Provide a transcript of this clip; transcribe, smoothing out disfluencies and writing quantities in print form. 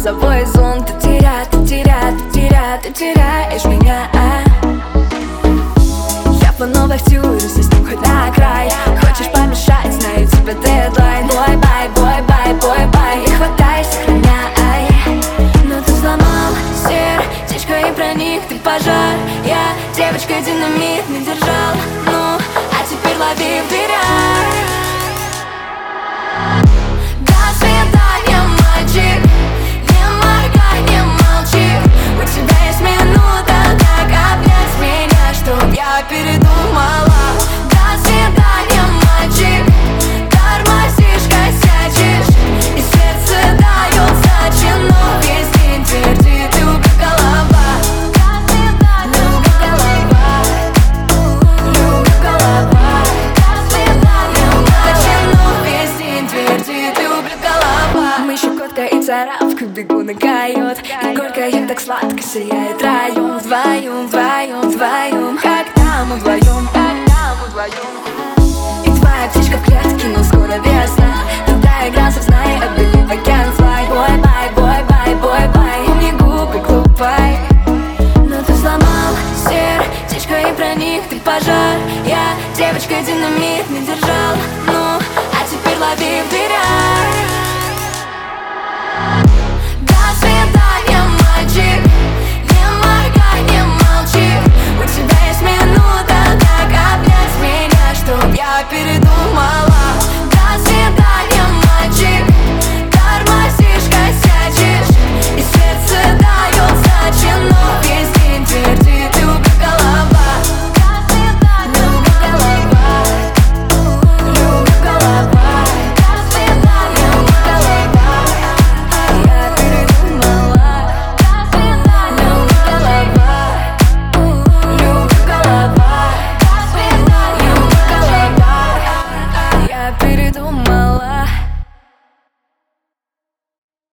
грозовой зон. Ты теряешь меня. Я по новой втюрюсь, здесь хоть на край. Хочешь помешать, знаю, тебе дедлайн. Бой-бай, не хватай, сохраняй. Но ты сломал сердечко и проник ты пожар. Я девочка динамит не держал, ну, а теперь лови в дверях. До свидания, мальчик, не моргай, не молчи. У тебя есть минута, так обнять меня, чтоб я передумала. До свидания, мальчик, тормозишь, косячишь, и сердце дает сдачи, но весь день твердит любя голова. Любя голова, любя голова. До свидания, мальчик, но весь день твердит любя голова. Мы щекотка и царапка, бегу на койот, и горько им так сладко сияет район. Вдвоем, когда мы вдвоем. И твоя птичка в клетке, но скоро весна. Туда игрался, знай, I believe I can fly. Бой-бай,